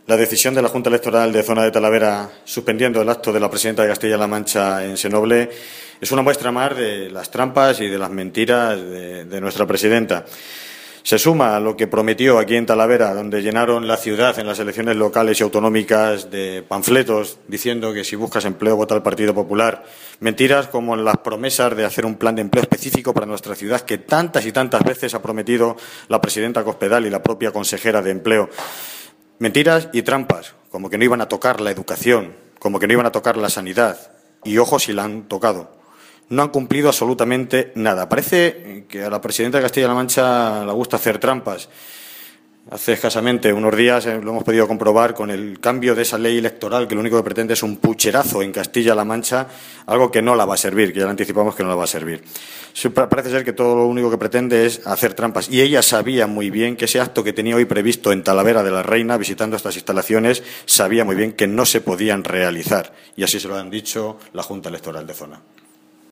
La decisión de la Junta Electoral de Zona de Talavera suspendiendo el acto de la presidenta de Castilla-La Mancha en Senoble es una muestra más de las trampas y de las mentiras de nuestra presidenta. Se suma a lo que prometió aquí en Talavera, donde llenaron la ciudad en las elecciones locales y autonómicas de panfletos diciendo que si buscas empleo vota al Partido Popular. Mentiras como las promesas de hacer un plan de empleo específico para nuestra ciudad que tantas y tantas veces ha prometido la presidenta Cospedal y la propia consejera de Empleo. Mentiras y trampas, como que no iban a tocar la educación, como que no iban a tocar la sanidad. Y ojo si la han tocado. No han cumplido absolutamente nada. Parece que a la presidenta de Castilla-La Mancha le gusta hacer trampas. Hace escasamente unos días lo hemos podido comprobar con el cambio de esa ley electoral que lo único que pretende es un pucherazo en Castilla-La Mancha, algo que no la va a servir, que ya le anticipamos que no la va a servir. Parece ser que todo lo único que pretende es hacer trampas. Y ella sabía muy bien que ese acto que tenía hoy previsto en Talavera de la Reina, visitando estas instalaciones, sabía muy bien que no se podían realizar. Y así se lo han dicho la Junta Electoral de Zona.